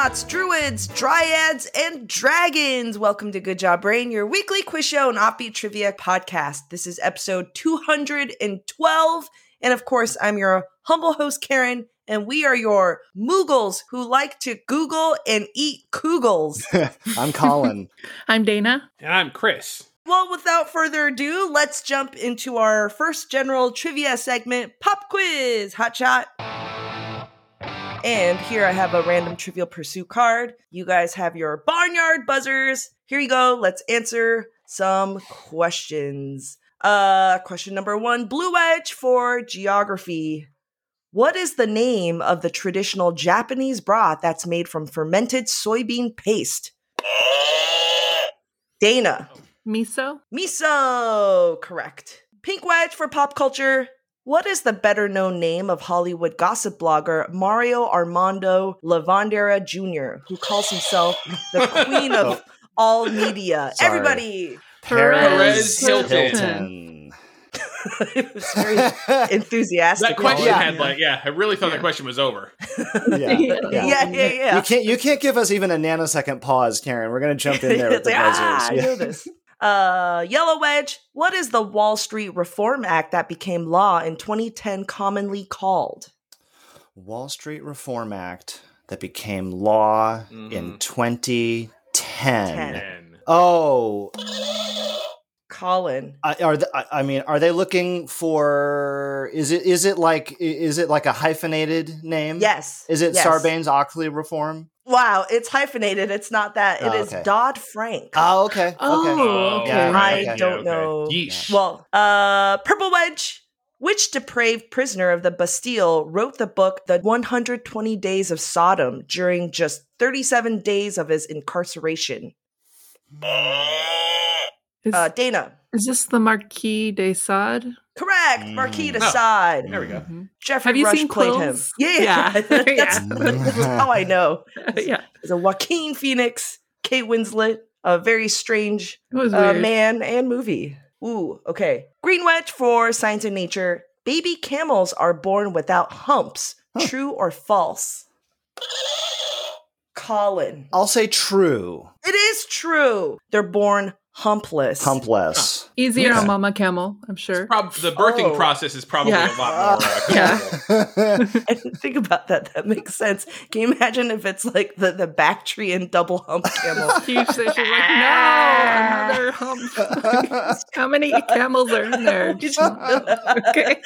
astronauts, druids, dryads, and dragons. Welcome to Good Job Brain, your weekly quiz show and offbeat trivia podcast. This is episode 212. And of course, I'm your humble host, Karen, and we are your Moogles who like to Google and eat Koogles. I'm Colin. I'm Dana. And I'm Chris. Well, without further ado, let's jump into our first general trivia segment, Pop Quiz, Hot Shot. And here I have a random Trivial Pursuit card. You guys have your barnyard buzzers. Here you go. Let's answer some questions. Question number 1, Blue Wedge for geography. What is the name of the traditional Japanese broth that's made from fermented soybean paste? Dana. Miso? Miso! Correct. Pink Wedge for pop culture. What is the better-known name of Hollywood gossip blogger Mario Armando Lavandera Jr., who calls himself the queen of all media? Sorry. Everybody! Perez Hilton. It was very enthusiastic. That question Yeah. had I really thought the question was over. Yeah. You can't give us even a nanosecond pause, Karen. We're gonna jump in there with the buzzers. I know this. Yellow Wedge, what is the Wall Street Reform Act that became law in 2010 commonly called? Wall Street Reform Act that became law in 2010. And Oh, Colin. are they looking for? Is it like a hyphenated name? Yes. Is it yes. Sarbanes-Oxley reform? Wow, it's hyphenated. It's not that. It is okay. Dodd-Frank. Oh, okay. Oh, okay. okay. Yeah, I okay. don't know. Yeesh. Well, Purple Wedge. Which depraved prisoner of the Bastille wrote the book The 120 Days of Sodom during just 37 days of his incarceration? Dana. Is this the Marquis de Sade? Correct. Marquis de Oh, Sade. there we go. Mm-hmm. Jeffrey Have you Rush seen played Quills? him. Yeah. That's how I know. Yeah. It's a Joaquin Phoenix, Kate Winslet, a very strange It was weird. man and movie. Ooh, okay. Green Wedge for Science and Nature. Baby camels are born without humps. True or false? Colin. I'll say true. It is true. They're born humpless. Humpless. Easier Yeah. on Mama Camel, I'm sure. The birthing process is probably Yeah. a lot more. Yeah. comfortable. I didn't think about that. That makes sense. Can you imagine if it's like the Bactrian double hump camel? Huge fish is like, no, another hump. How many camels are in there? Okay.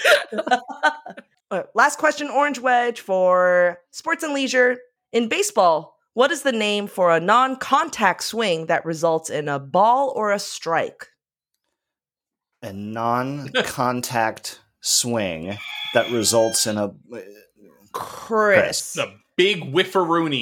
Last question, Orange Wedge for Sports and Leisure. In baseball, what is the name for a non-contact swing that results in a ball or a strike? A non-contact swing that results in a Chris. The big whifferoonie.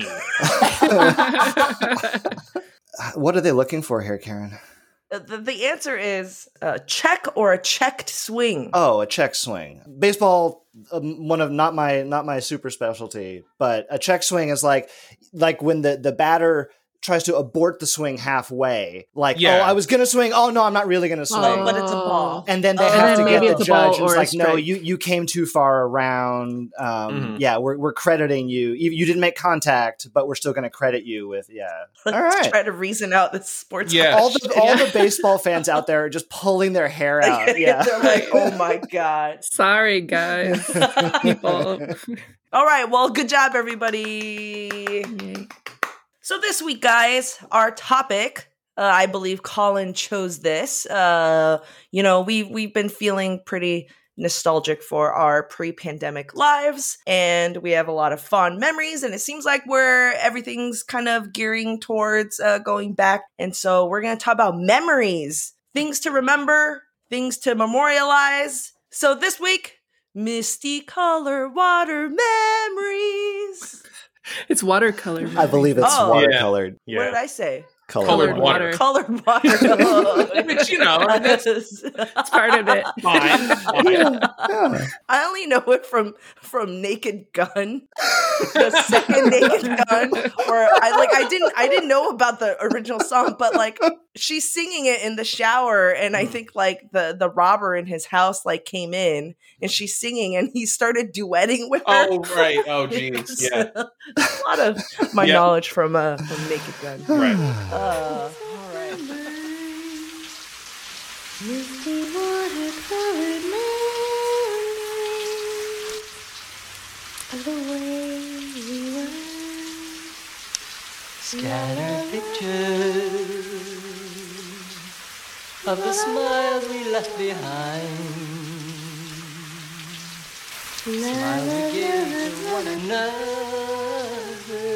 What are they looking for here, Karen? The answer is a check or a checked swing. Oh, a check swing. Baseball, one of not my super specialty, but a check swing is like when the batter tries to abort the swing halfway. Like, Yeah. oh, I was gonna swing. Oh no, I'm not really gonna swing. but it's a ball. And then they And have then to maybe get the it's a ball judge and it's or a like, no, strike. you came too far around. Yeah, we're crediting you. You didn't make contact, but we're still going to credit you with All Let's right. try to reason out this sports. Yeah. All the baseball fans out there are just pulling their hair out. Yeah, They're like, oh my God. Sorry, guys. People. All right. Well, good job, everybody. Yay. So this week, guys, our topic, I believe Colin chose this. We've been feeling pretty nostalgic for our pre-pandemic lives, and we have a lot of fond memories, and it seems like everything's kind of gearing towards going back. And so we're going to talk about memories, things to remember, things to memorialize. So this week, Misty Color Water Memories. It's watercolor. I believe it's Oh. watercolored. What did I say? Colored water. Colored water. Which, that's It's part of it. fine. Yeah. I only know it from Naked Gun. the second Naked Gun, or I didn't know about the original song, but like she's singing it in the shower, and I think like the robber in his house like came in and she's singing and he started duetting with her. Oh right. Oh jeez. Yeah. A lot of my knowledge from Naked Gun. Right. All right. Misty water-colored memories of the way we were. Scattered pictures of the smiles we left behind. Smiles we give to one another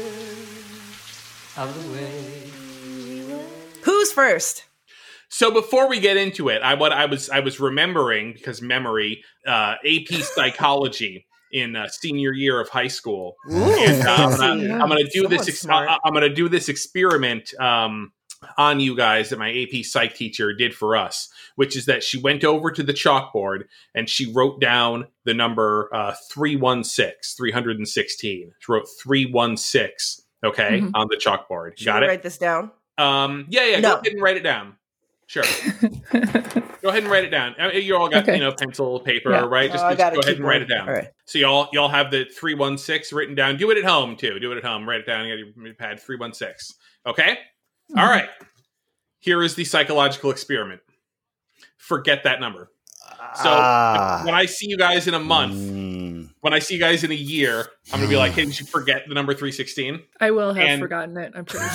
of the way we were. Who's first? So before we get into it, I was remembering, because memory, AP Psychology in senior year of high school, and I'm gonna do this. I'm gonna do this experiment on you guys that my AP Psych teacher did for us, which is that she went over to the chalkboard and she wrote down the number 316. She wrote 316. Okay, on the chalkboard. Should I write this down? Yeah. No. Go ahead and write it down. Sure. Go ahead and write it down. You all got pencil, paper, right? Just go ahead and write it down. All right. So y'all have the 316 written down. Do it at home too. Do it at home. Write it down. You got your pad 316. Okay. All right. Here is the psychological experiment. Forget that number. So when I see you guys in a month, when I see you guys in a year, I'm going to be like, hey, did you forget the number 316? I will have forgotten it, I'm pretty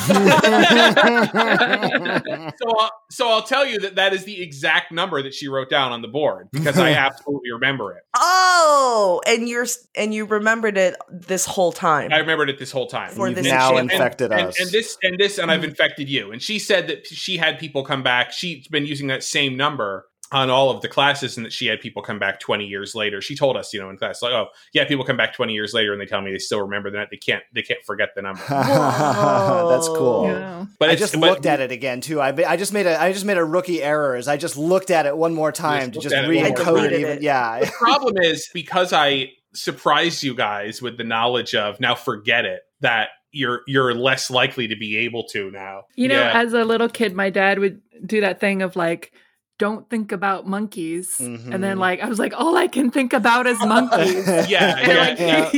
sure. So I'll tell you that is the exact number that she wrote down on the board, because I absolutely remember it. Oh, and you remembered it this whole time. I remembered it this whole time. You've now infected us. And I've infected you. And she said that she had people come back. She's been using that same number on all of the classes, and that she had people come back 20 years later. She told us, in class, like, oh yeah, people come back 20 years later and they tell me they still remember that. They can't forget the number. That's cool. Yeah. But I just looked at it again too. I just made a rookie error. As I just looked at it one more time to just re-encode it. Even, yeah. The problem is, because I surprised you guys with the knowledge of now forget it, that you're less likely to be able to now. As a little kid, my dad would do that thing of like, don't think about monkeys. Mm-hmm. And then I was like, all I can think about is monkeys. Yeah.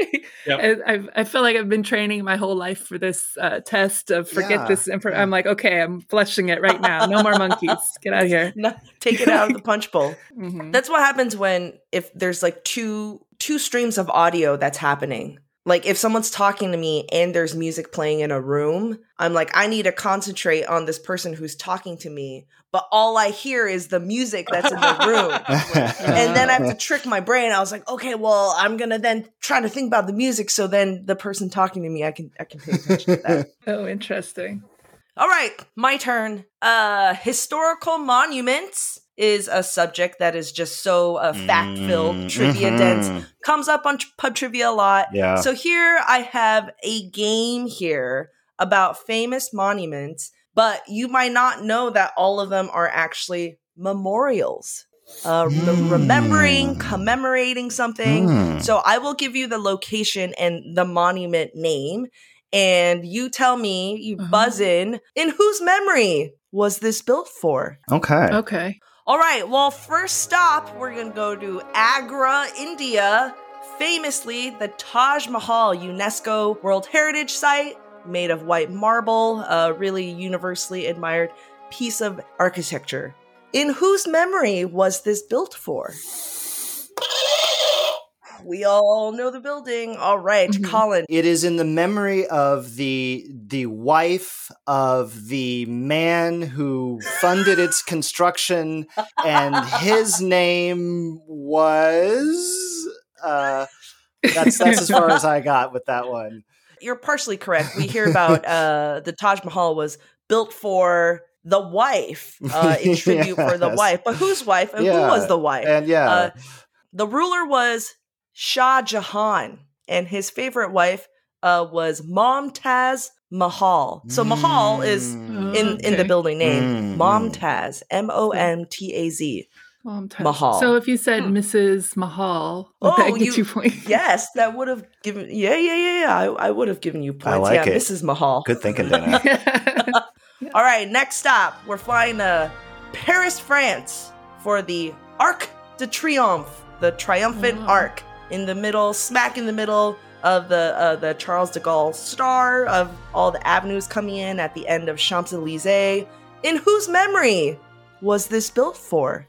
I feel like I've been training my whole life for this test of forget this. I'm like, okay, I'm flushing it right now. No more monkeys. Get out of here. No, take it out of the punch bowl. Mm-hmm. That's what happens if there's like two streams of audio that's happening. Like if someone's talking to me and there's music playing in a room, I'm like, I need to concentrate on this person who's talking to me. But all I hear is the music that's in the room. And then I have to trick my brain. I was like, okay, well, I'm going to then try to think about the music. So then the person talking to me, I can pay attention to that. Oh, interesting. All right, my turn. Historical monuments is a subject that is just so fact-filled, trivia-dense. Comes up on Pub Trivia a lot. Yeah. So here I have a game here about famous monuments, but you might not know that all of them are actually memorials. Remembering, commemorating something. So I will give you the location and the monument name, and you tell me, you buzz in whose memory was this built for? Okay. All right, well, first stop, we're going to go to Agra, India. Famously, the Taj Mahal, UNESCO World Heritage Site, made of white marble, a really universally admired piece of architecture. In whose memory was this built for? We all know the building. All right, Colin. It is in the memory of the wife of the man who funded its construction, and his name was... that's as far as I got with that one. You're partially correct. We hear about the Taj Mahal was built for the wife, in tribute for the wife. But whose wife? And who was the wife? And the ruler was Shah Jahan, and his favorite wife was Mumtaz Mahal. So Mahal is in the building name. Mumtaz, Momtaz. Well, I'm tired. Mahal. So if you said Mrs. Mahal, would that get you points? Yes, that would have given. Yeah. I would have given you points. I like it. Mrs. Mahal. Good thinking, Dana. All right, next stop. We're flying to Paris, France for the Arc de Triomphe, the triumphant arc in the middle, smack in the middle of the Charles de Gaulle star of all the avenues coming in at the end of Champs-Elysees. In whose memory was this built for?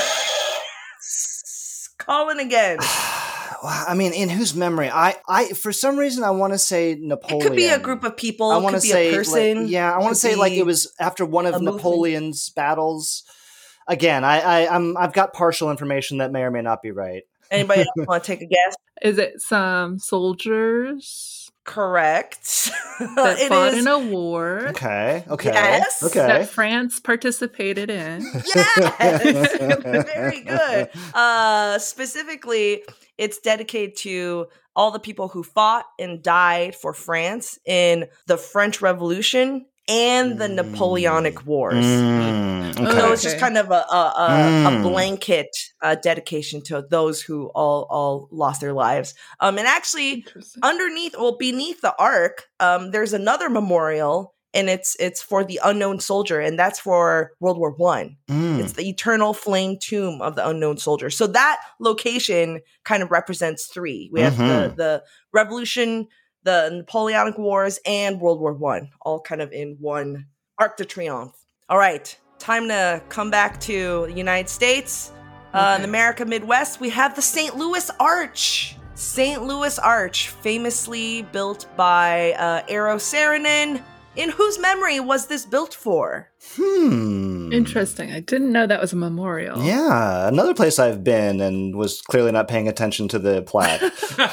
Colin again. I mean, in whose memory? I for some reason I want to say Napoleon. It could be a group of people. I It want to could be say a person. I want to say like it was after one of movement. Napoleon's battles. Again, I've got partial information that may or may not be right. Anybody else want to take a guess? Is it some soldiers Correct. that It fought is- in a war Okay. Yes. Okay. that France participated in? Yes, very good. Specifically, it's dedicated to all the people who fought and died for France in the French Revolution and the Napoleonic Wars. Okay. So it's just Okay. kind of a blanket dedication to those who all lost their lives. And actually, beneath the arc, there's another memorial, and it's for the unknown soldier, and that's for World War I. It's the eternal flame tomb of the unknown soldier. So that location kind of represents three. We have the Revolution, the Napoleonic Wars, and World War I, all kind of in one Arc de Triomphe. All right, time to come back to the United States. In the America Midwest, we have the St. Louis Arch. St. Louis Arch, famously built by Eero Saarinen. In whose memory was this built for? Interesting. I didn't know that was a memorial. Yeah, another place I've been and was clearly not paying attention to the plaque.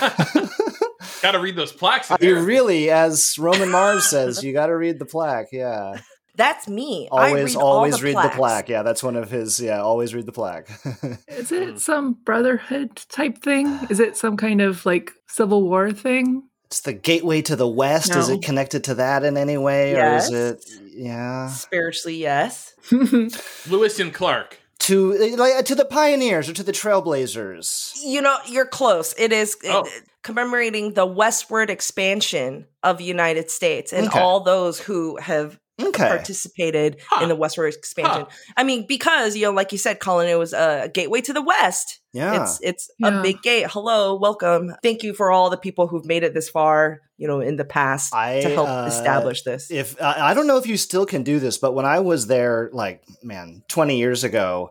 Got to read those plaques. in You there. really, as Roman Mars says, you got to read the plaque. Yeah, That's me. always I read all the plaque. Yeah, that's one of his. Yeah, always read the plaque. Is it some brotherhood type thing? Is it some kind of like Civil War thing? It's the gateway to the West. Is No. it connected to that in any way, Yes. or is it? Yeah, Spiritually, yes. Lewis and Clark. to the pioneers or to the trailblazers. You know, you're close. It is Oh. commemorating the westward expansion of the United States and Okay. all those who have Okay. participated in the westward expansion. I mean, because, like you said, Colin, it was a gateway to the West. Yeah. It's Yeah. a big gate. Hello, welcome. Thank you for all the people who've made it this far, in the past to help establish this. If I don't know if you still can do this, but when I was there, 20 years ago,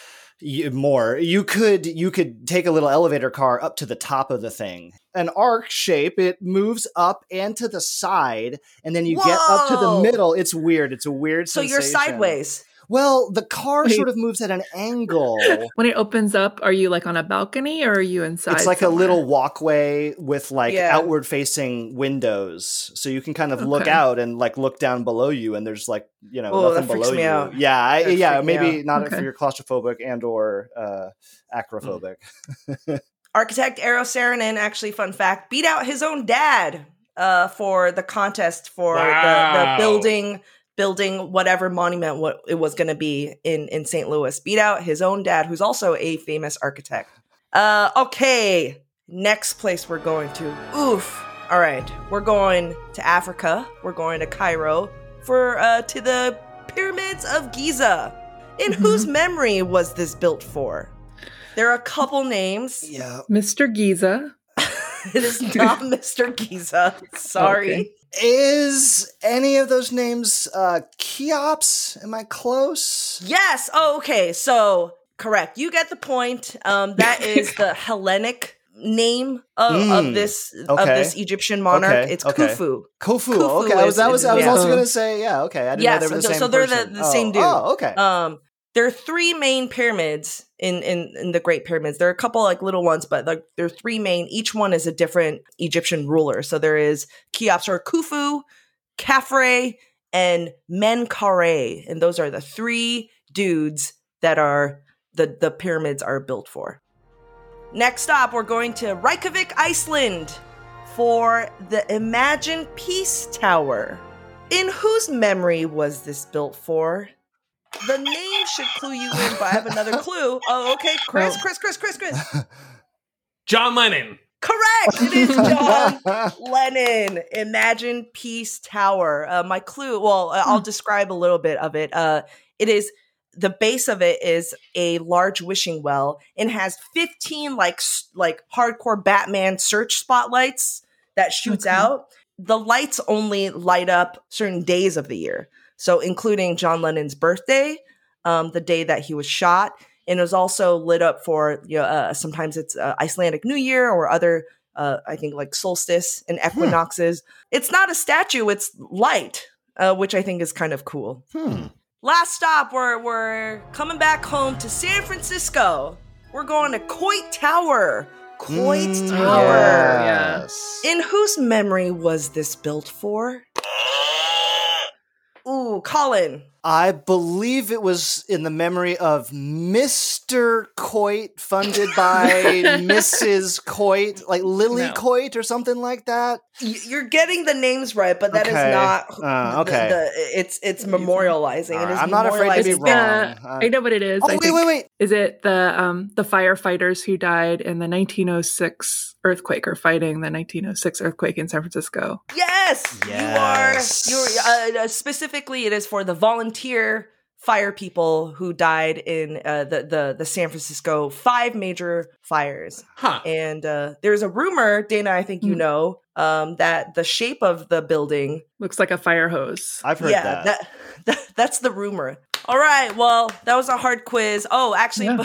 you could take a little elevator car up to the top of the thing. An arc shape, it moves up and to the side, and then you get up to the Whoa! middle. It's weird. It's a weird So sensation. you're sideways. Well, the car Wait. sort of moves at an angle. When it opens up, are you like on a balcony or are you inside? It's like a somewhere? little walkway with Yeah. outward facing windows. So you can kind of look Okay. out and look down below you, and there's Oh, nothing that freaks below me you. out. Yeah, That yeah, freaked me maybe out. not Okay. if you're claustrophobic and or acrophobic. Architect Eero Saarinen, actually, fun fact, beat out his own dad for the contest for the Wow. building whatever monument what it was going to be in St. Louis. Beat out his own dad, who's also a famous architect. Okay, next place we're going to. Oof. All right, we're going to Africa. We're going to Cairo to the pyramids of Giza. In whose memory was this built for? There are a couple names. Yeah. Mr. Giza. It is not Mr. Giza. Sorry. Okay. Is any of those names Cheops? Am I close? Yes. Oh, okay. So correct. You get the point. That is the Hellenic name of this Egyptian monarch. Okay, It's okay. Khufu. Khufu. Khufu Okay, I was is- also yeah. going to say, yeah, okay. I didn't Yeah, know they were the so same they're person. the same dude. Oh, okay. There are three main pyramids in the Great Pyramids. There are a couple little ones, but there are three main. Each one is a different Egyptian ruler. So there is Cheops or Khufu, Khafre, and Menkaure, and those are the three dudes that are the pyramids are built for. Next stop, we're going to Reykjavik, Iceland, for the Imagine Peace Tower. In whose memory was this built for? The name should clue you in, but I have another clue. Oh, okay. Chris. John Lennon. Correct. It is John Lennon. Imagine Peace Tower. My clue. Well, I'll describe a little bit of it. It is the base of it is a large wishing well and has 15 like hardcore Batman search spotlights that shoots out. The lights only light up certain days of the year, so including John Lennon's birthday, the day that he was shot. And it was also lit up for, sometimes it's Icelandic New Year or other, I think, like solstice and equinoxes. It's not a statue, it's light, which I think is kind of cool. Last stop, we're coming back home to San Francisco. We're going to Coit Tower. Coit Tower. Yes. In whose memory was this built for? Ooh, Colin. I believe it was in the memory of Mr. Coit, funded by Mrs. Coit, like Lily Coit or something like that. You're getting the names right, but that is not. It's memorializing. It is I'm not afraid to be wrong. I know what it is. Wait. Is it the firefighters who died in the 1906 earthquake, or fighting the 1906 earthquake in San Francisco? Yes. You are specifically. It is for the volunteer fire people who died in the San Francisco 5 major fires. And there's a rumor, Dana, I think you know, that the shape of the building looks like a fire hose. I've heard that. That's the rumor. All right, well, that was a hard quiz. Oh, actually,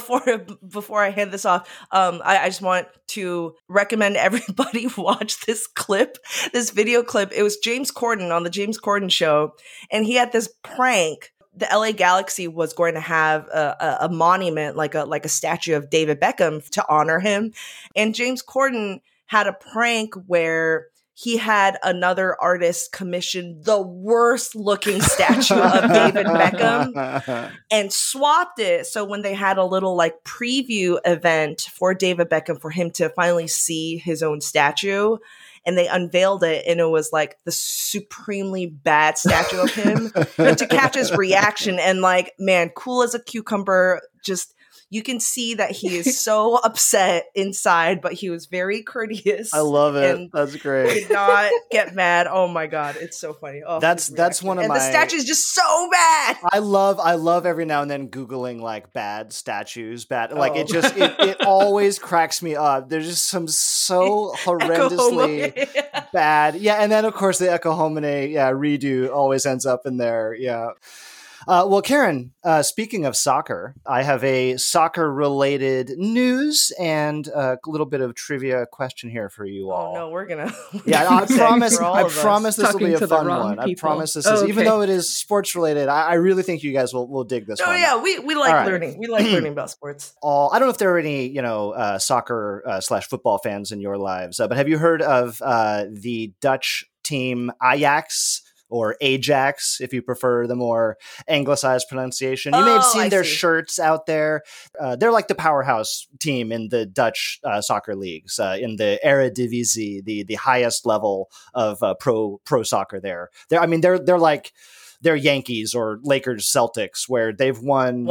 before I hand this off, I just want to recommend everybody watch this video clip. It was James Corden on the James Corden Show, and he had this prank. The LA Galaxy was going to have a monument, like a statue of David Beckham to honor him, and James Corden had a prank where he had another artist commission the worst looking statue of David Beckham and swapped it. So when they had a little like preview event for David Beckham for him to finally see his own statue, and they unveiled it, and it was like the supremely bad statue of him, and to catch his reaction, and like, man, cool as a cucumber, just you can see that he is so upset inside, but he was very courteous. I love it. That's great. Did not get mad. Oh my god, it's so funny. Oh, that's one of my. And the statue is just so bad. I love every now and then Googling like bad statues. Like it always cracks me up. There's just some so horrendously bad. Yeah, and then of course the Echo Homine redo always ends up in there. Yeah. Well, Karen, speaking of soccer, I have a soccer-related news and a little bit of trivia question here for you all. Oh no, we're gonna. I promise this will be a fun one. I promise this is, even though it is sports-related, I really think you guys will dig this one. Oh yeah, we like learning. We like learning about sports. I don't know if there are any, soccer / football fans in your lives, but have you heard of the Dutch team Ajax? Or Ajax, if you prefer the more anglicized pronunciation. You may have seen their shirts out there. They're like the powerhouse team in the Dutch soccer leagues, in the Eredivisie, the highest level of pro soccer there. They're like... They're Yankees or Lakers Celtics, where they've won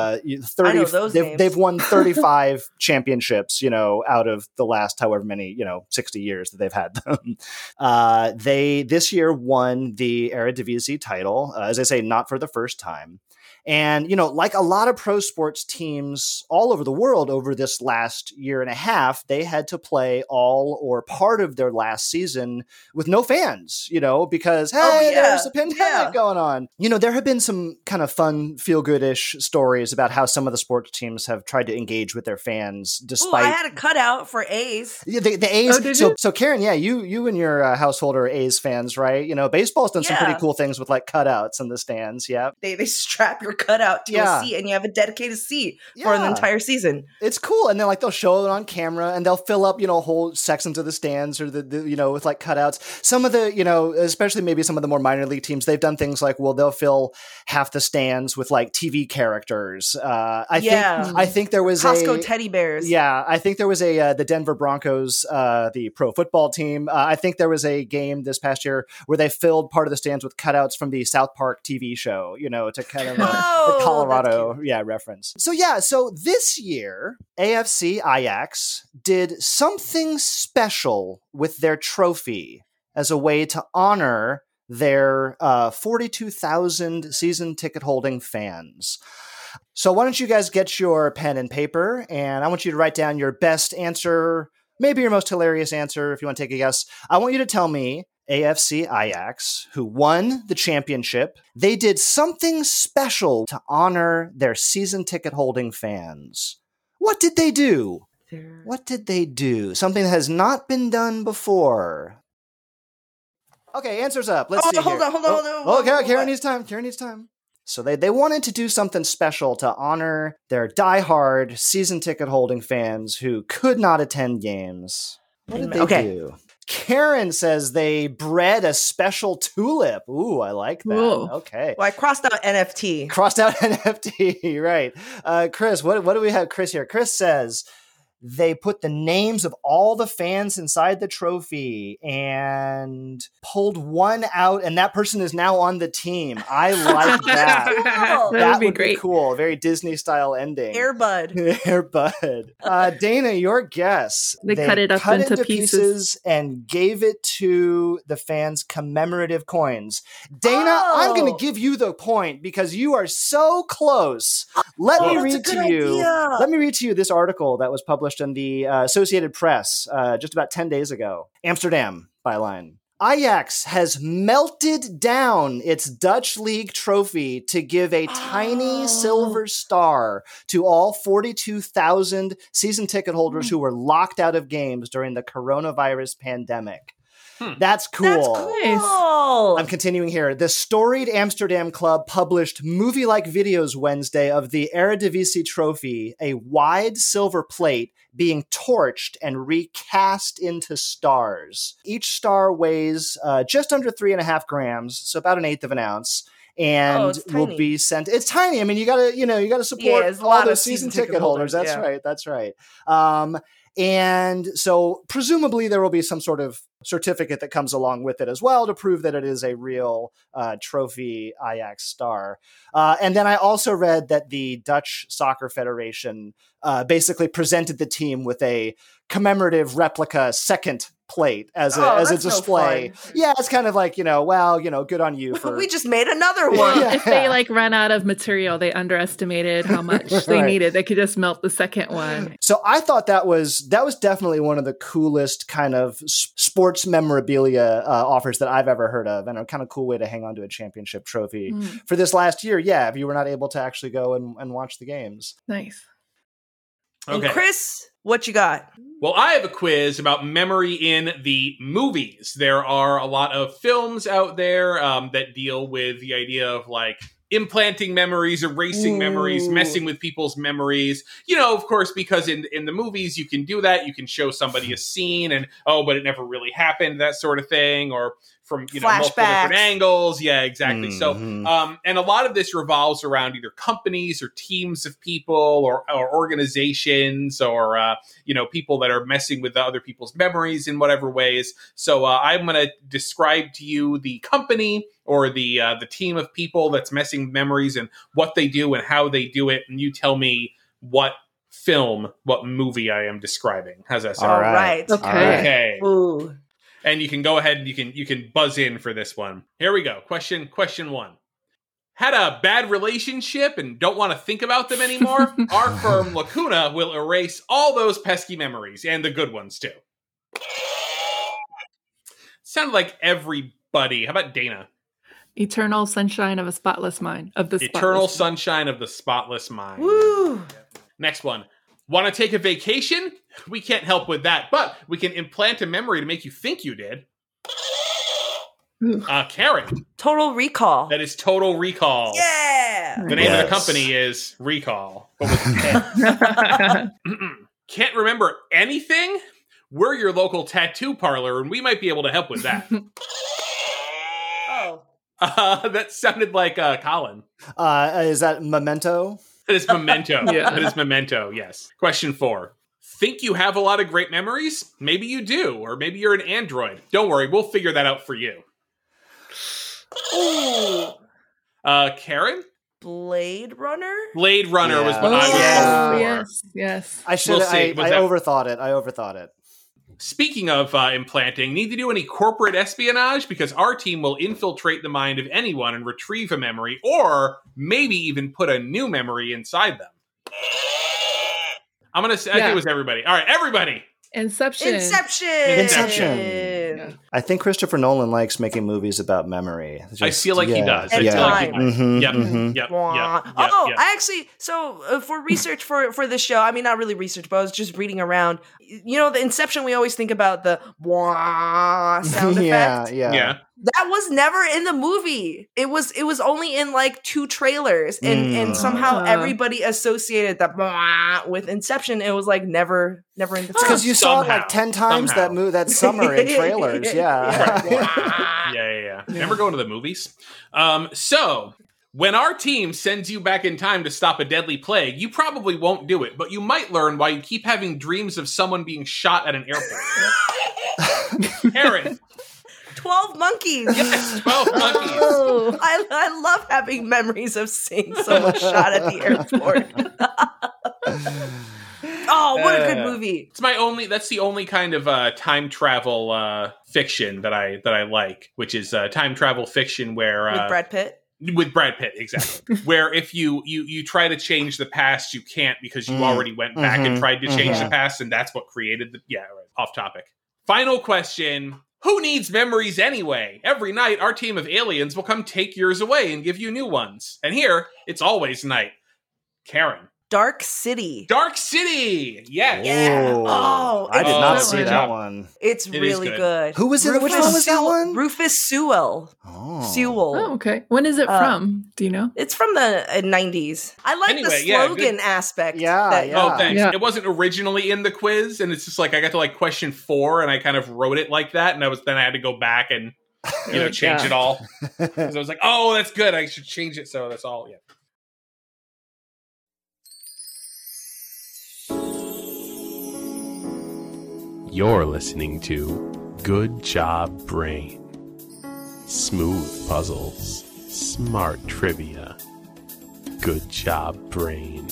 30. They've won 35 championships, out of the last however many 60 years that they've had them. They this year won the Eredivisie title, as I say, not for the first time. And, like a lot of pro sports teams all over the world over this last year and a half, they had to play all or part of their last season with no fans, because, there's a pandemic going on. There have been some kind of fun, feel-good-ish stories about how some of the sports teams have tried to engage with their fans despite... I had a cutout for A's. Yeah, the A's. So Karen, you and your household are A's fans, right? Baseball's done some pretty cool things with like cutouts in the stands. Yeah. They strap your cutout to a seat, and you have a dedicated seat for an entire season. It's cool, and then like they'll show it on camera, and they'll fill up whole sections of the stands or the with like cutouts. Some of the especially maybe some of the more minor league teams, they've done things like like, well, they'll fill half the stands with like TV characters. I think there was Costco teddy bears. Yeah, I think there was the Denver Broncos, the pro football team. I think there was a game this past year where they filled part of the stands with cutouts from the South Park TV show, to kind of the Colorado reference. So this year, AFC Ajax did something special with their trophy as a way to honor their 42,000 season ticket holding fans. So why don't you guys get your pen and paper, and I want you to write down your best answer, maybe your most hilarious answer if you want to take a guess. I want you to tell me AFC Ajax, who won the championship, they did something special to honor their season ticket holding fans. What did they do? What did they do? Something that has not been done before. Okay, answer's up. Let's see. Hold on. Okay, Karen needs time. So they wanted to do something special to honor their diehard season ticket holding fans who could not attend games. What did they do? Karen says they bred a special tulip. Ooh, I like that. Ooh. Okay. Well, I crossed out NFT. Right. Chris, what do we have Chris here? Chris says they put the names of all the fans inside the trophy and pulled one out, and that person is now on the team. I like that. Cool. That be would great. be cool. Very Disney style ending. Airbud. Airbud. Dana, your guess. They cut it up into pieces and gave it to the fans commemorative coins. Dana, I'm going to give you the point because you are so close. Let me read to you this article that was published in the Associated Press just about 10 days ago. Amsterdam, byline. Ajax has melted down its Dutch League trophy to give a tiny silver star to all 42,000 season ticket holders who were locked out of games during the coronavirus pandemic. That's cool. That's cool. I'm continuing here. The storied Amsterdam club published movie-like videos Wednesday of the Eredivisie trophy, a wide silver plate being torched and recast into stars. Each star weighs just under 3.5 grams, so about 1/8 of an ounce. And will be sent. It's tiny. I mean, you gotta support all those season ticket holders. That's right. And so presumably there will be some sort of certificate that comes along with it as well to prove that it is a real trophy Ajax star. And then I also read that the Dutch Soccer Federation basically presented the team with a commemorative replica second plate as a display. No fun. Yeah, it's kind of like, good on you for... We just made another one. If they run out of material, they underestimated how much they needed. They could just melt the second one. So I thought that was definitely one of the coolest kind of sports memorabilia offers that I've ever heard of, and a kind of cool way to hang on to a championship trophy for this last year. Yeah, if you were not able to actually go and watch the games. Nice. Okay. And Chris, what you got? Well, I have a quiz about memory in the movies. There are a lot of films out there that deal with the idea of implanting memories, erasing memories, messing with people's memories. Of course, because in the movies you can do that. You can show somebody a scene and, but it never really happened, that sort of thing, or from multiple different angles. Yeah, exactly. Mm-hmm. So, and a lot of this revolves around either companies or teams of people or organizations or people that are messing with other people's memories in whatever ways. So I'm going to describe to you the company or the team of people that's messing with memories and what they do and how they do it, and you tell me what movie I am describing. How's that sound? All right. Okay. Ooh. And you can go ahead and you can buzz in for this one. Here we go. Question 1. Had a bad relationship and don't want to think about them anymore? Our firm, Lacuna, will erase all those pesky memories, and the good ones too. Sounded like everybody. How about Dana? Eternal Sunshine of a Spotless Mind. Eternal Sunshine of the Spotless Mind. Woo! Next one. Want to take a vacation? We can't help with that, but we can implant a memory to make you think you did. Karen. Total Recall. That is Total Recall. Yeah! The name of the company is Recall. Can't remember anything? We're your local tattoo parlor, and we might be able to help with that. That sounded like Colin. Is that Memento? That is Memento. Yeah. That is Memento, yes. Question 4. Think you have a lot of great memories? Maybe you do, or maybe you're an android. Don't worry, we'll figure that out for you. Ooh. Karen? Blade Runner? Blade Runner was what I was Yeah. going for. Yes. I should. We'll see. I Was that- overthought it. Speaking of implanting, need to do any corporate espionage? Because our team will infiltrate the mind of anyone and retrieve a memory, or maybe even put a new memory inside them. I'm going to say, I think it was everybody. All right, everybody. Inception. Inception. I think Christopher Nolan likes making movies about memory. I feel like he does. I And feel like he time. does. Mhm, Yep, mhm. yep, Wah. yep, Oh, yep. I actually, for research for this show, I mean, not really research, but I was just reading around. You know, the Inception, we always think about the wah sound effect. Yeah. That was never in the movie. It was only in like 2 trailers, and somehow everybody associated that wah with Inception. It was like never in the It's because you saw it Somehow. like 10 times that summer in trailers. Yeah. Yeah. Remember going to the movies? So, when our team sends you back in time to stop a deadly plague, you probably won't do it, but you might learn why you keep having dreams of someone being shot at an airport. Aaron. 12 Monkeys. Yes, 12 Monkeys. Oh, I love having memories of seeing someone shot at the airport. Oh, what a good movie. That's the only kind of time travel fiction that I like, which is time travel fiction where With Brad Pitt. With Brad Pitt, exactly. Where if you try to change the past, you can't because you already went back and tried to change the past, and that's what created the... Yeah, right. Off topic. Final question. Who needs memories anyway? Every night, our team of aliens will come take yours away and give you new ones. And here, it's always night. Karen. Dark City. Dark City! Yes! Yeah. Ooh. Oh, I did it's not good see one. that one. It's It is really good. good. Who was it? Which one was that one? Rufus Sewell. Oh. Sewell. Oh, okay. When is it from? Do you know? It's from the 90s. I like Anyway, the yeah, slogan good. aspect. Yeah, that- yeah. Oh, thanks. Yeah. It wasn't originally in the quiz, and it's just like I got to like question 4, and I kind of wrote it like that, and then I had to go back and change Yeah. it all. Because I was like, oh, that's good. I should change it. So that's all. Yeah. You're listening to Good Job Brain. Smooth puzzles, smart trivia. Good Job Brain.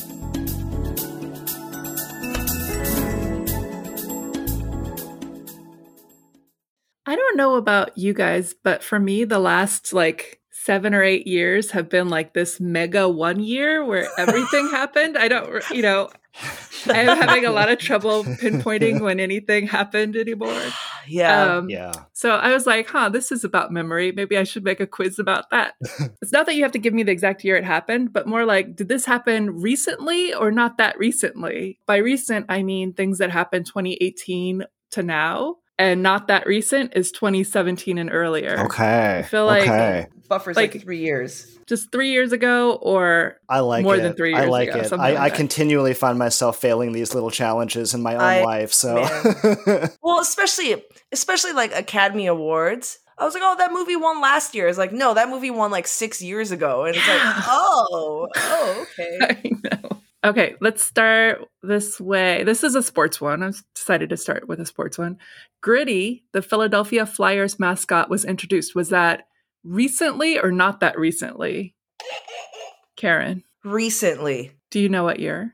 I don't know about you guys, but for me, the last like 7 or 8 years have been like this mega 1 year where everything happened. I don't, I'm having a lot of trouble pinpointing when anything happened anymore. Yeah. Yeah. So I was like, this is about memory. Maybe I should make a quiz about that. It's not that you have to give me the exact year it happened, but more like, did this happen recently or not that recently? By recent, I mean things that happened 2018 to now. And not that recent is 2017 and earlier. Okay. I feel like Buffer's like 3 years. just 3 years ago or I like more it. than 3 years I like ago. it. something I like that. continually find myself failing these little challenges in my own life. So Well, especially like Academy Awards. I was like, oh, that movie won last year. It's like, no, that movie won like 6 years ago. And it's like, oh, okay. I know. Okay, let's start this way. This is a sports one. I've decided to start with a sports one. Gritty, the Philadelphia Flyers mascot, was introduced. Was that recently or not that recently? Karen, Recently. do you know what year?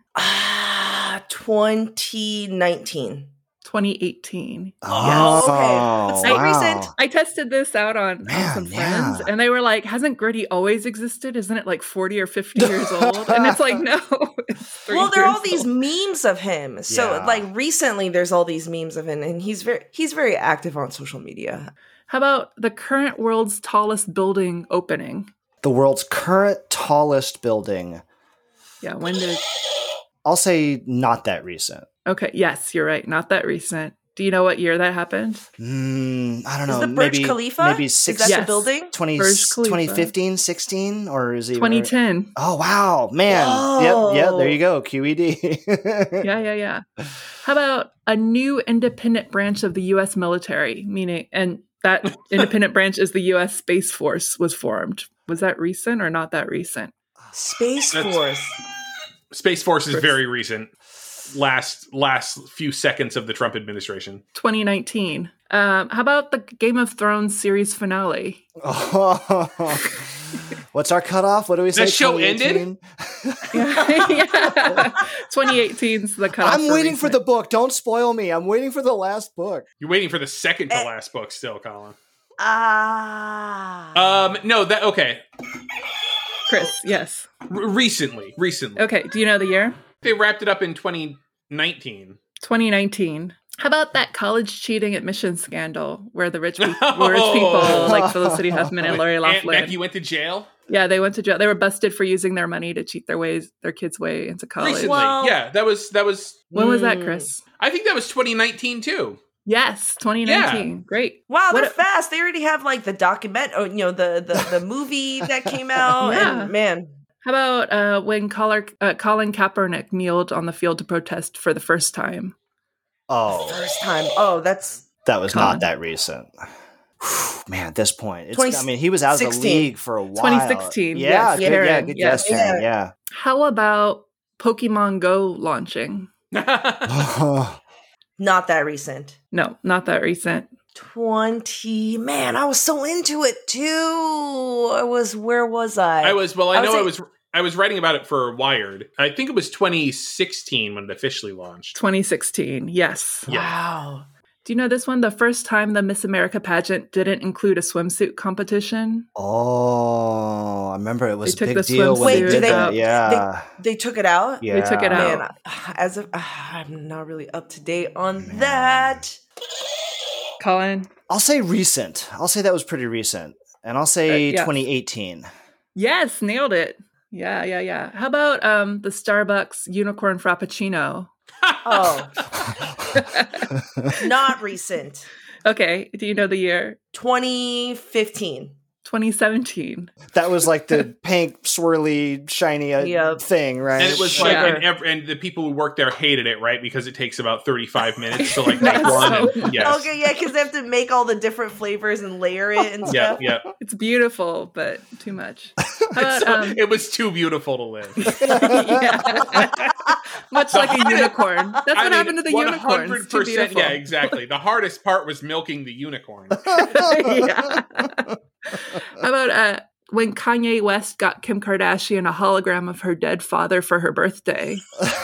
2019. 2018. Oh, okay. But still recent. I tested this out on some friends, and they were like, hasn't Gritty always existed? Isn't it like 40 or 50 years old? And it's like, no. It's 3 Well, there are all years these old. memes of him. So, Yeah. like recently, there's all these memes of him, and he's very active on social media. How about the current world's tallest building opening? The world's current tallest building. Yeah, when did... I'll say not that recent. Okay, yes, you're right. Not that recent. Do you know what year that happened? I don't know. Is the Burj maybe, Khalifa? Maybe Is six, that Yes. the building? 20, Burj Khalifa. 2015, 16, or is it 2010. Oh, wow. Man. Whoa. Yep. There you go. QED. Yeah. How about a new independent branch of the U.S. military? Meaning, and that independent branch is the U.S. Space Force was formed. Was that recent or not that recent? Space That's- Force. Space Force is Chris. very recent. Last few seconds of the Trump administration. 2019. How about the Game of Thrones series finale? What's our cutoff? What do we say? That show ended? 2018's the cutoff. I'm waiting for recent. the book. Don't spoil me. I'm waiting for the last book. You're waiting for the second to last book still, Colin. No, that okay. Chris, yes. Recently. Okay, do you know the year? They wrapped it up in 2019. 2019. How about that college cheating admission scandal where the rich people like Felicity Huffman and Lori Aunt Loughlin? Becky went to jail? Yeah, they went to jail. They were busted for using their money to cheat their kids' way into college. Recently. Well- Yeah, that was When was that, Chris? I think that was 2019 too. Yes, 2019. Great. Wow, they're What- fast. They already have like the the movie that came out. Yeah. And man, How about when Colin Kaepernick kneeled on the field to protest for the first time? Oh, first time. Oh, that's that was Come on. not that recent. Whew, man, at this point, Twenty- I mean, he was out of the 16. league for a while. 2016, Yeah, yes, good, Karen, good yes. guess, Karen, yeah. How about Pokemon Go launching? not that recent. No, not that recent. 20. Man, I was so into it too. Where was I? I was say- I was writing about it for Wired. I think it was 2016 when it officially launched. 2016, yes. Wow. Do you know this one? The first time the Miss America pageant didn't include a swimsuit competition. Oh, I remember it was They a took big the deal when swimsuit they did Wait, that. do Yeah. They took it out? Yeah. They took it out. Man, I'm not really up to date on that. Colin? I'll say recent. I'll say that was pretty recent. And I'll say yeah. 2018. Yes, nailed it. Yeah. How about the Starbucks unicorn frappuccino? Oh, not recent. Okay, do you know the year? 2015. 2017. That was like the pink, swirly, shiny Yep. thing, right? And it was Sure. like, and the people who worked there hated it, right? Because it takes about 35 minutes to like make That's one. so- And, yes. Okay, yeah, because they have to make all the different flavors and layer it and Yeah, stuff. yeah. It's beautiful, but too much. How about, It was too beautiful to live. yeah. Much like a unicorn. That's what happened to the unicorn. It's too 100%. beautiful. Yeah, exactly. The hardest part was milking the unicorn. Yeah. How about when Kanye West got Kim Kardashian a hologram of her dead father for her birthday?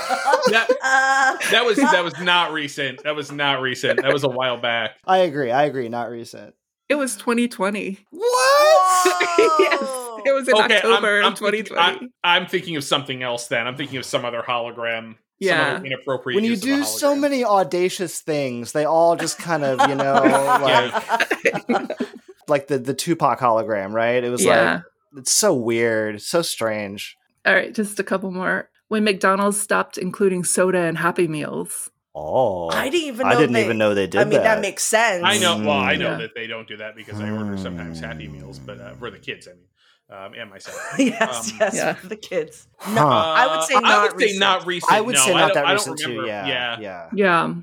That was not recent. That was not recent. That was a while back. I agree. Not recent. It was 2020. What? Yes, it was in October of 2020. I'm thinking of something else then. I'm thinking of some other hologram. Yeah. Some other inappropriate When you use of a do so hologram. many audacious things, they all just kind of, like the Tupac hologram, right? It was Yeah. like, it's so weird, so strange. All right, just a couple more. When McDonald's stopped including soda in Happy Meals. Oh, I didn't even know they they did I mean, that that. makes sense. I know. Well, I know Yeah. that they don't do that because I order sometimes Happy Meals, but for the kids, I mean, and myself. yes, Yeah. for the kids. Huh. I would say not recent. not recent. I would No, say not that I don't recent too. remember. Yeah. Yeah,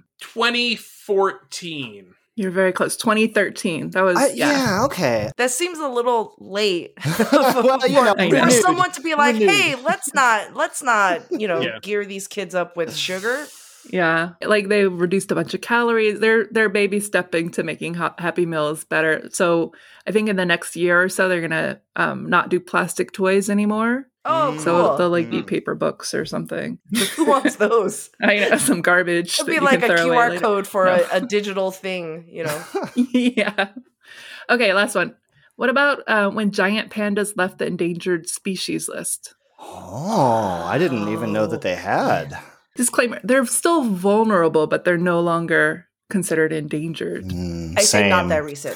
2014. you're very close. 2013. That was, Yeah, okay. That seems a little late Well, you know, I know. for renewed. someone to be like, Renewed. "Hey, let's not, Yeah. gear these kids up with sugar." Yeah, like they reduced a bunch of calories. They're baby stepping to making Happy Meals better. So I think in the next year or so, they're gonna not do plastic toys anymore. Oh, So cool. they'll like eat paper books or something. Who wants those? I know, some garbage. It'd that be you like can a throw away QR later. code for No. a digital thing, Yeah. Okay, last one. What about when giant pandas left the endangered species list? Oh, I didn't even know that they had. Disclaimer, they're still vulnerable, but they're no longer considered endangered. I say not that recent.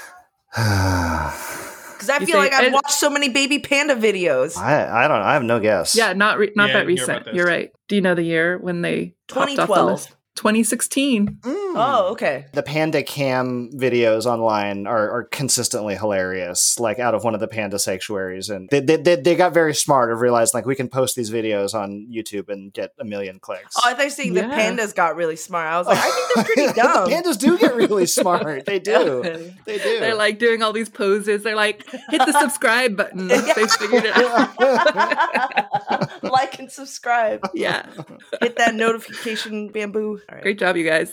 Because I You feel say- like I've and- watched so many baby panda videos. I don't. I have no guess. Yeah, not Yeah, that I hear recent. about this. You're right. Do you know the year when they popped off the 2012. list? 2016. Oh, okay. The Panda Cam videos online are consistently hilarious, like out of one of the panda sanctuaries. And they got very smart of realizing, like, we can post these videos on YouTube and get 1 million clicks. Oh, I thought you were saying the Yeah. pandas got really smart. I was like, I think they're pretty dumb. The pandas do get really smart. They do. They do. They're like doing all these poses. They're like, hit the subscribe button. They figured it out. Like and subscribe. Yeah. Hit that notification bamboo. All right. Great job, you guys.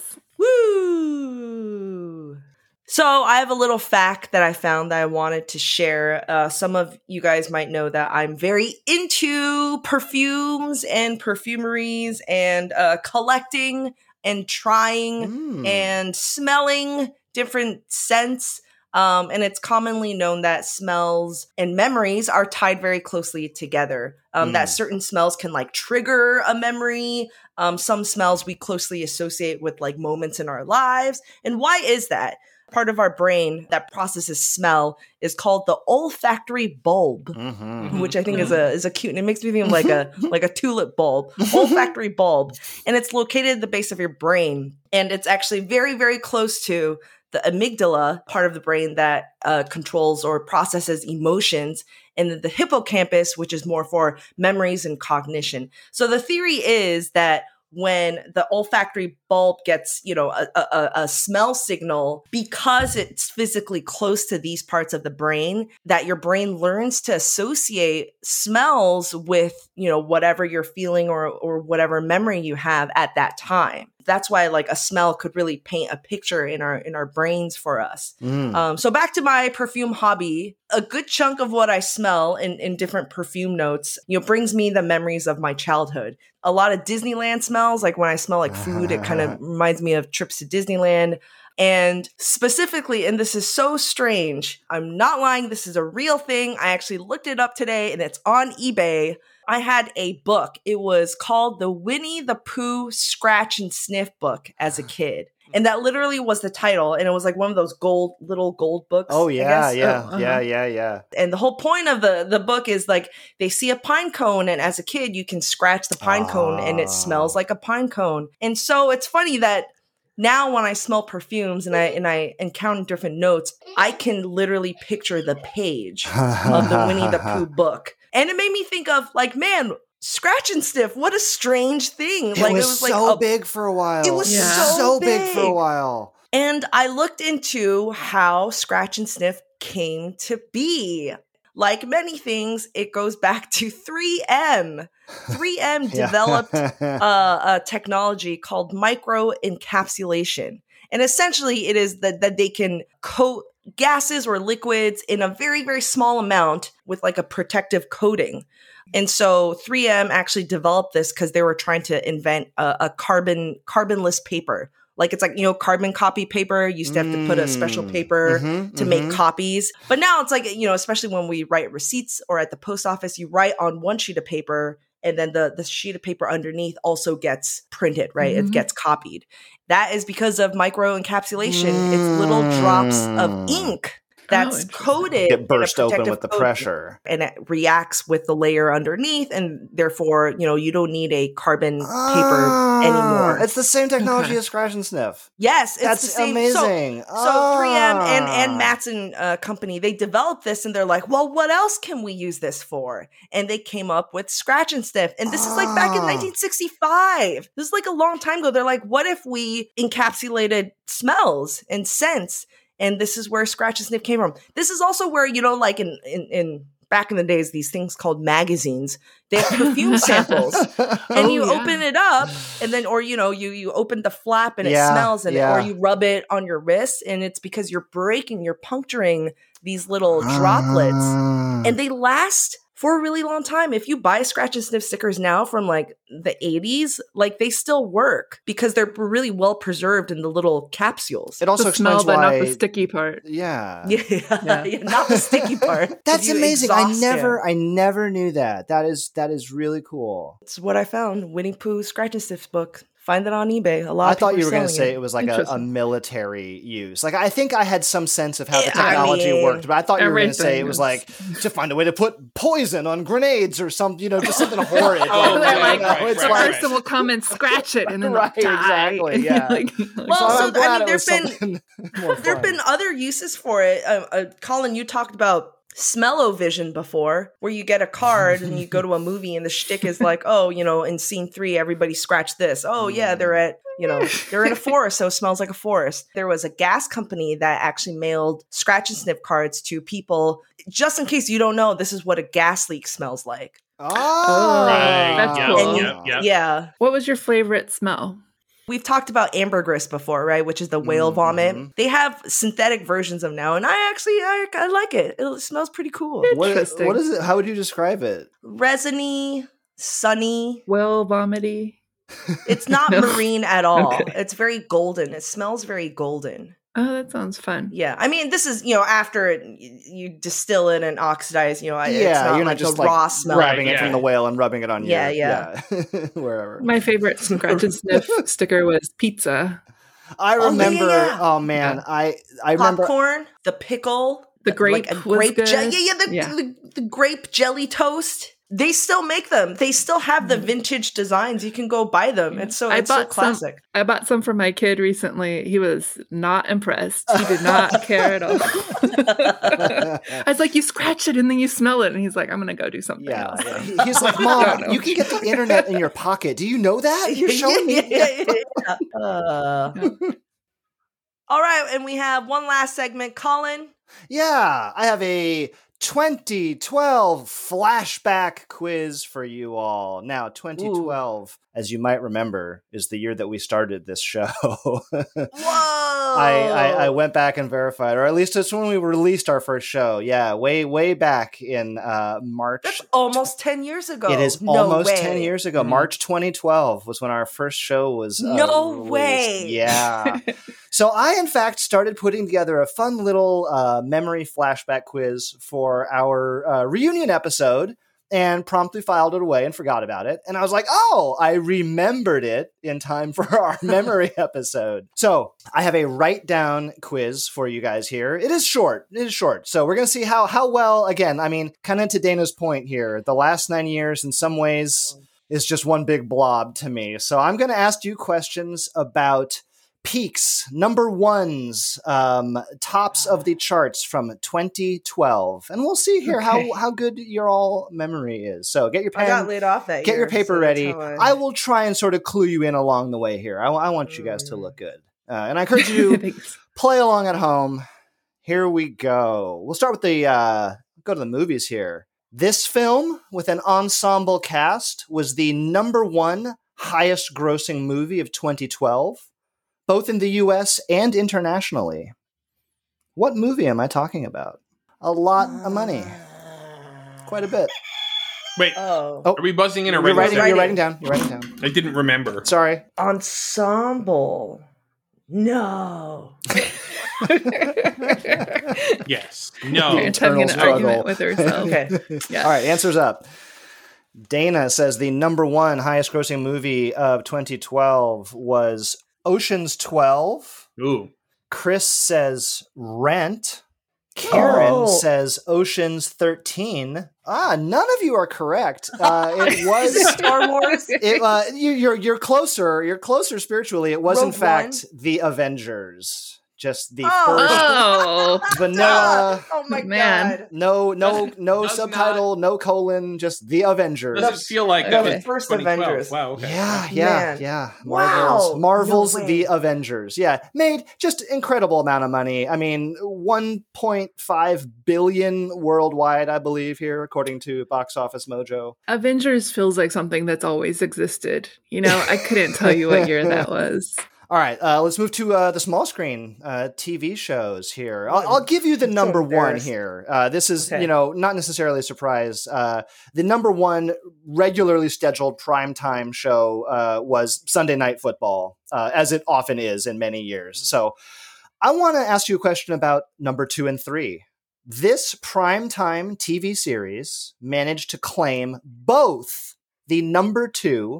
Woo! So I have a little fact that I found that I wanted to share. Some of you guys might know that I'm very into perfumes and perfumeries and collecting and trying and smelling different scents. And it's commonly known that smells and memories are tied very closely together. That certain smells can like trigger a memory. Some smells we closely associate with like moments in our lives. And why is that? Part of our brain that processes smell is called the olfactory bulb, which I think is a cute, and it makes me think of like a tulip bulb, olfactory bulb, and it's located at the base of your brain, and it's actually very, very close to the amygdala, part of the brain that controls or processes emotions, and then the hippocampus, which is more for memories and cognition. So the theory is that when the olfactory bulb gets, a smell signal, because it's physically close to these parts of the brain, that your brain learns to associate smells with, whatever you're feeling or whatever memory you have at that time. That's why like a smell could really paint a picture in our brains for us. So back to my perfume hobby, a good chunk of what I smell in different perfume notes, brings me the memories of my childhood. A lot of Disneyland smells, like when I smell like food, it kind of reminds me of trips to Disneyland. And specifically, and this is so strange, I'm not lying, this is a real thing. I actually looked it up today and it's on eBay. I had a book. It was called the Winnie the Pooh Scratch and Sniff book as a kid. And that literally was the title. And it was like one of those little gold books. Oh, yeah, I guess. yeah. And the whole point of the book is like they see a pine cone, and as a kid, you can scratch the pine cone and it smells like a pine cone. And so it's funny that now when I smell perfumes and I encounter different notes, I can literally picture the page of the Winnie the Pooh book. And it made me think of like, man, scratch and sniff, what a strange thing. It was like so big for a while. It was so big for a while. And I looked into how scratch and sniff came to be. Like many things, it goes back to 3M. 3M developed a technology called microencapsulation. And essentially, it is that they can coat gases or liquids in a very, very small amount with like a protective coating. And so 3M actually developed this because they were trying to invent a carbonless paper. Like it's like, carbon copy paper used to have to put a special paper to make copies. But now it's like, especially when we write receipts or at the post office, you write on one sheet of paper and then the sheet of paper underneath also gets printed, right? It gets copied. That is because of microencapsulation. It's little drops of ink that's coated, get burst open with the pressure, and it reacts with the layer underneath, and therefore, you don't need a carbon paper anymore. It's the same technology as scratch and sniff. Yes, it's that's the same. amazing. So 3M and Matson Company, they developed this, and they're like, well, what else can we use this for? And they came up with scratch and sniff, and this is like back in 1965. This is like a long time ago. They're like, what if we encapsulated smells and scents? And this is where scratch and sniff came from. This is also where, like in back in the days, these things called magazines, they have perfume samples. And you open it up and then, or, you open the flap and it smells and or you rub it on your wrist, and it's because you're puncturing these little droplets, and they last for a really long time. If you buy scratch and sniff stickers now from like the 80s, like they still work because they're really well preserved in the little capsules. It also the smell, explains why, but not the sticky part. Yeah, not the sticky part. That's amazing. I never knew that. That is really cool. It's what I found. Winnie Pooh Scratch and Sniff book. Find it on eBay. A lot. I of people thought you are were going to selling say it. it was like a Interesting. military use. Like, I think I had some sense of how the Yeah, I technology mean, worked, but I thought you were going to say it everything was is- like to find a way to put poison on grenades or something, just something horrid. Oh, They're yeah, like, right, it's the right, person will come and scratch it, and then Right, they'll die. exactly, And yeah. like, Well, So so, I'm glad I mean, it there've was been something more there've fun. been other uses for it. Colin, you talked about smell-o-vision before, where you get a card and you go to a movie and the shtick is like, oh, in scene 3, everybody scratch this. Oh, yeah, they're at, they're in a forest, so it smells like a forest. There was a gas company that actually mailed scratch and sniff cards to people, just in case you don't know, this is what a gas leak smells like. Oh, Right. That's Yep, cool. yep, yep. Yeah. What was your favorite smell? We've talked about ambergris before, right? Which is the whale vomit. They have synthetic versions of now, and I like it. It smells pretty cool. What Interesting. is it? How would you describe it? Resiny, sunny. Well, vomity. It's not No. marine at all. Okay. It's very golden. It smells very golden. Oh, that sounds fun. Yeah. I mean, this is, after you distill it and oxidize, it's not You're like not just a raw smell. grabbing Right, it from yeah. the whale and rubbing it on Yeah, wherever. My favorite scratch and sniff sticker was pizza. I Oh, remember. yeah. Oh man, I remember. Popcorn, the pickle, The grape like a was grape good. Yeah, the grape jelly toast. They still make them. They still have the vintage designs. You can go buy them. It's so classic. I bought some for my kid recently. He was not impressed. He did not care at all. I was like, you scratch it and then you smell it. And he's like, I'm going to go do something Yeah, else. yeah. He's like, Mom, you can get the internet in your pocket. Do you know that? You're showing me. All right, and we have one last segment. Colin, Yeah, I have a 2012 flashback quiz for you all. Now, 2012, as you might remember, is the year that we started this show. whoa! I went back and verified, or at least it's when we released our first show. Yeah, way back in March. That's almost 10 years ago. It is No almost way. 10 years ago. March 2012 was when our first show was No released. way. Yeah. So I, in fact, started putting together a fun little memory flashback quiz for our reunion episode and promptly filed it away and forgot about it. And I was like, oh, I remembered it in time for our memory episode. So I have a write down quiz for you guys here. It is short. So we're going to see how well, again, I mean, kind of to Dana's point here, the last 9 years in some ways is just one big blob to me. So I'm going to ask you questions about peaks, number ones, tops of the charts from 2012, and we'll see here Okay. how good your all memory is. So get your I got pen, laid off that get year. your paper so ready. that's how I will try and sort of clue you in along the way here. I want you guys to look good, and I encourage you to Thanks. play along at home. Here we go. We'll start with the go to the movies here. This film with an ensemble cast was the number one highest grossing movie of 2012. Both in the US and internationally. What movie am I talking about? A lot of money. Quite a bit. Wait, Oh. Oh, are we buzzing in or You're writing? writing writing. down. You're writing down. I didn't remember. Sorry. Ensemble. No. Yes. The No. You're having an internal argument with herself. Okay. Yeah. All right, answers up. Dana says the number one highest grossing movie of 2012 was Ocean's 12. Ooh. Chris says Rent. Karen Oh. says Ocean's 13. None of you are correct. It was Star Wars. you're closer. You're closer spiritually. It was in Rogue fact the Avengers. Just the Oh. first Oh, vanilla. Oh my Man. god. No Does subtitle, no colon, just the Avengers. Does it feel like Okay. that The was first 2012? Avengers. Wow. Okay. Yeah. Man. Marvel's, Wow. Marvel's No way. The Avengers. Yeah, made just incredible amount of money. I mean, 1.5 billion worldwide, I believe here, according to Box Office Mojo. Avengers feels like something that's always existed. You know, I couldn't tell you what year that was. All right, let's move to the small screen TV shows here. I'll give you the I'm so number one embarrassed. here. This is, Okay. not necessarily a surprise. The number one regularly scheduled primetime show was Sunday Night Football, as it often is in many years. So I want to ask you a question about number 2 and 3. This primetime TV series managed to claim both the number 2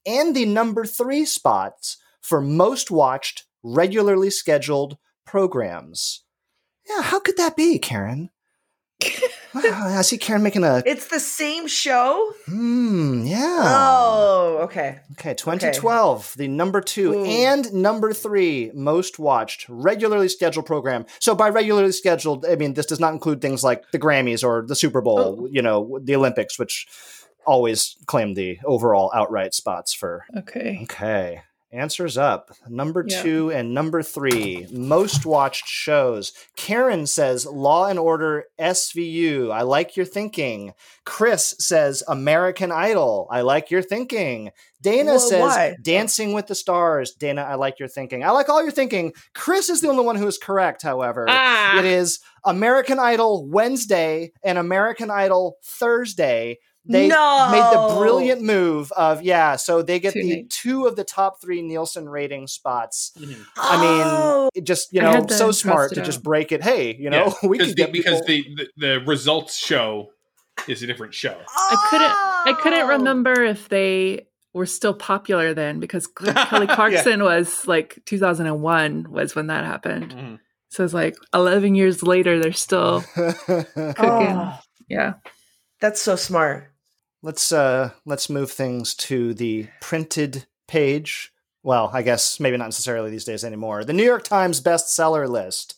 and the number 3 spots for most watched, regularly scheduled programs. Yeah, how could that be, Karen? I see Karen making a... It's the same show? Yeah. Oh, okay. Okay, 2012, the number 2 and number 3 most watched, regularly scheduled program. So by regularly scheduled, I mean, this does not include things like the Grammys or the Super Bowl, the Olympics, which always claim the overall outright spots for... Okay. Answers up. Number 2 and number 3 most watched shows. Karen says Law and Order SVU. I like your thinking. Chris says American Idol. I like your thinking. Dana says why? Dancing with the Stars. Dana, I like your thinking. I like all your thinking. Chris is the only one who is correct, however. It is American Idol Wednesday and American Idol Thursday. They made the brilliant move of, so they get the 2 of the top 3 Nielsen rating spots. Mm-hmm. I mean, it just, so smart to just break it. Hey, we could get because the results show is a different show. I couldn't remember if they were still popular then, because Kelly Clarkson was like 2001 was when that happened. Mm-hmm. So it's like 11 years later, they're still cooking. Yeah. That's so smart. Let's move things to the printed page. Well, I guess maybe not necessarily these days anymore. The New York Times bestseller list.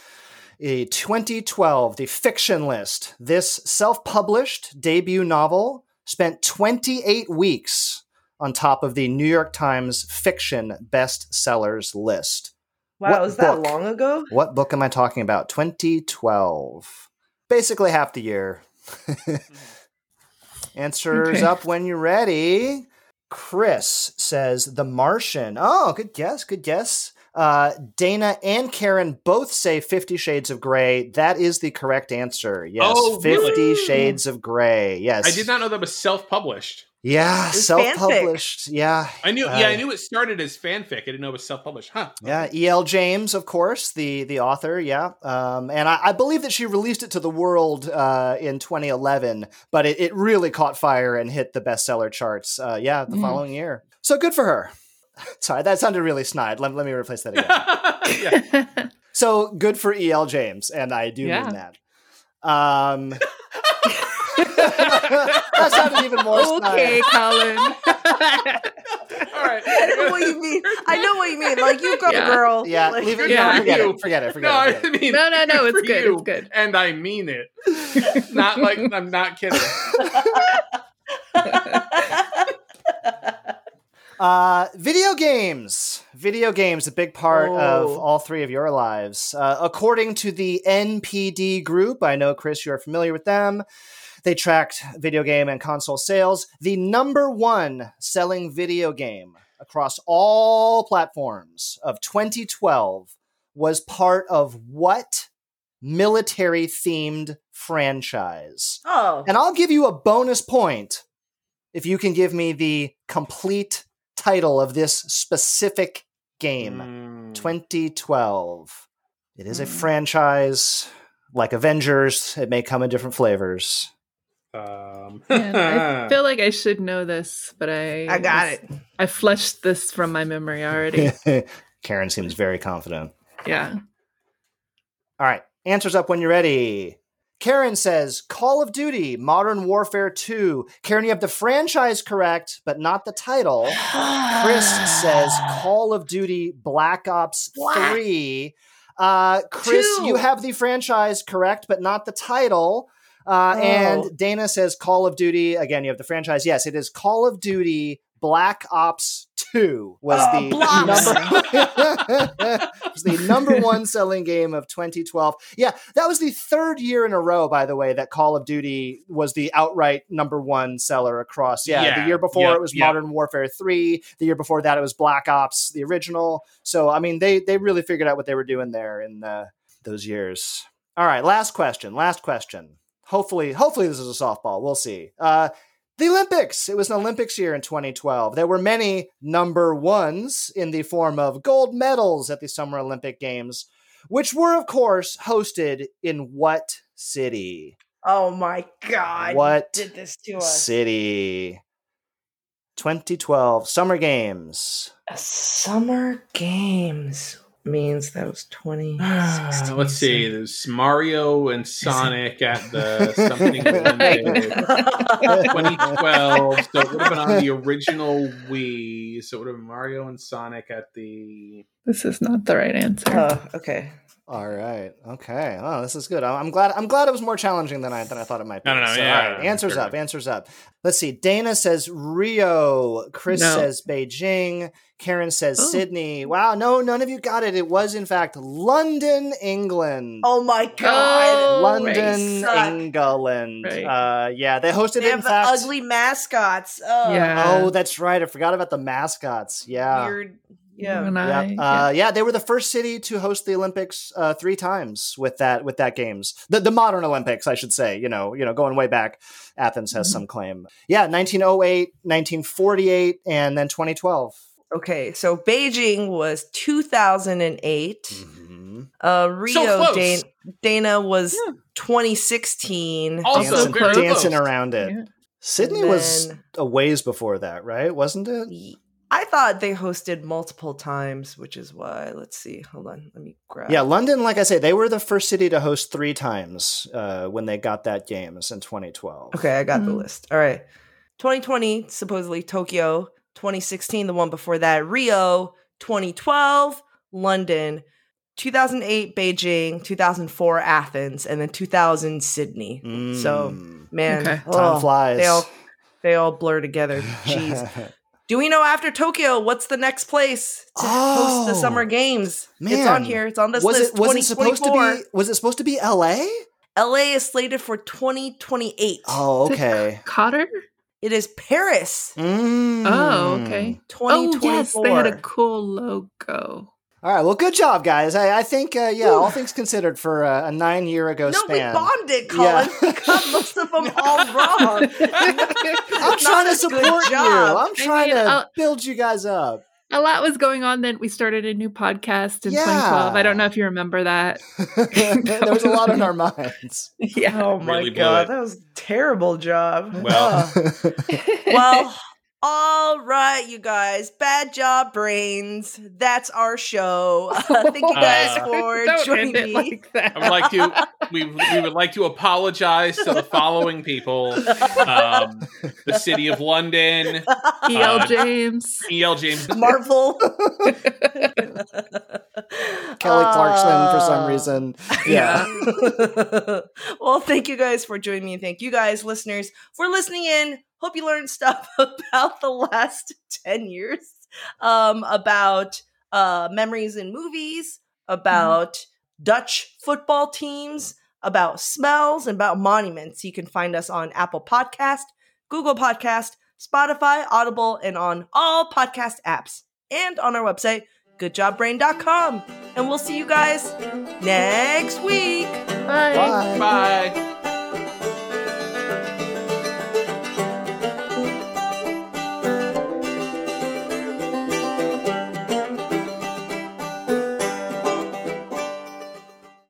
2012, the fiction list. This self-published debut novel spent 28 weeks on top of the New York Times fiction bestsellers list. Wow, was that long ago? What book am I talking about? 2012. Basically half the year. Answers up when you're ready. Chris says The Martian. Oh, good guess. Dana and Karen both say 50 Shades of Grey. That is the correct answer. Yes, 50 Shades of Grey. Yes. I did not know that was self-published. Yeah, self-published. Fanfic. Yeah. I knew it started as fanfic. I didn't know it was self-published. Huh. Yeah, E.L. James, of course, the author, yeah. And I believe that she released it to the world in 2011, but it really caught fire and hit the bestseller charts, the following year. So good for her. Sorry, that sounded really snide. Let me replace that again. So good for E.L. James, and I do mean that. That sounded even more snide. Okay, Colin. All right. I know what you mean. Like, you go, girl. Yeah, like, leave it. Yeah. Forget it. No, I mean, no, it's good. You, it's good. And I mean it. Not like I'm not kidding. Video games, a big part of all 3 of your lives. According to the NPD Group, I know, Chris, you're familiar with them. They tracked video game and console sales. The number 1 selling video game across all platforms of 2012 was part of what military-themed franchise? And I'll give you a bonus point if you can give me the complete title of this specific game. 2012. It is a franchise like Avengers. It may come in different flavors. I feel like I should know this, but I got it. I flushed this from my memory already. Karen seems very confident. Yeah. All right. Answers up when you're ready. Karen says Call of Duty Modern Warfare 2. Karen, you have the franchise correct, but not the title. Chris says Call of Duty Black Ops 3. Chris, you have the franchise correct, but not the title. And Dana says Call of Duty. Again, you have the franchise. Yes, it is Call of Duty Black Ops 2 was the number 1 selling game of 2012. Yeah, that was the 3rd year in a row, by the way, that Call of Duty was the outright number 1 seller across. The year before it was Modern Warfare 3. The year before that it was Black Ops, the original. So, I mean, they really figured out what they were doing there in those years. All right, last question. Hopefully this is a softball. We'll see. The Olympics. It was an Olympics year in 2012. There were many number 1s in the form of gold medals at the Summer Olympic Games, which were, of course, hosted in what city? Oh my God. What did this to us? city? 2012 Summer Games. Summer Games means that was 2016. Let's see. There's Mario and Sonic at the something Olympics. 2012. So it would have been on the original Wii. So it would have been Mario and Sonic at the. This is not the right answer. Oh, okay. All right. Okay. Oh, this is good. I'm glad it was more challenging than I thought it might be. I don't know. So, Yeah. all right. Answers up. Let's see. Dana says Rio. Chris No. says Beijing. Karen says Oh. Sydney. Wow. No, none of you got it. It was in fact London, England. Oh my god. Oh, London, right. England. Right. Yeah, they hosted They it have in the fact. ugly mascots. Oh, Yeah. Oh, that's right. I forgot about the mascots. Yeah. weird. You Yeah. and I, Yeah, they were the first city to host the Olympics 3 times with that games. The modern Olympics, I should say. You know, going way back, Athens has some claim. Yeah, 1908, 1948, and then 2012. Okay, so Beijing was 2008. Mm-hmm. Rio, close. Dana was 2016. Also very dancing close. around it. Yeah. Sydney And was then- a ways before that, right? Wasn't it? I thought they hosted multiple times, which is why. Let's see. Hold on. Let me grab. Yeah, London, like I say, they were the first city to host 3 times when they got that games in 2012. Okay, I got the Mhm. list. All right. 2020, supposedly Tokyo. 2016, the one before that, Rio. 2012, London. 2008, Beijing. 2004, Athens. And then 2000, Sydney. So, man, Okay. Time flies. they all blur together. Jeez. Do we know after Tokyo what's the next place to host the Oh, Summer Games? It's man. on here. It's on this list. Was it supposed to 2024. be? Was it supposed to be LA? LA is slated for 2028. Oh, okay. Cotter? It is Paris. Oh, okay. 2024. Oh, yes, they had a cool logo. All right. Well, good job, guys. I think, all things considered, for a 9-year ago No, span. we bombed it, Colin. Yeah. We got most of them all wrong. I'm trying to support you. I'm trying to I'll- build you guys up. A lot was going on then. We started a new podcast in Yeah. 2012. I don't know if you remember that. There was a lot on our minds. Yeah. Oh my Really blew god, it. that was a terrible job. Well. Well, all right, you guys. Bad job, brains. That's our show. Thank you guys for Don't joining end me. it like that. I would like to. We would like to apologize to the following people: the City of London, E.L. James. E.L. James, Marvel. Kelly Clarkson, for some reason. Yeah. Well, thank you guys for joining me. Thank you guys, listeners, for listening in. Hope you learned stuff about the last 10 years, about memories in movies, about Dutch football teams, about smells, and about monuments. You can find us on Apple Podcast, Google Podcast, Spotify, Audible, and on all podcast apps. And on our website, goodjobbrain.com. And we'll see you guys next week. Bye. Bye. bye.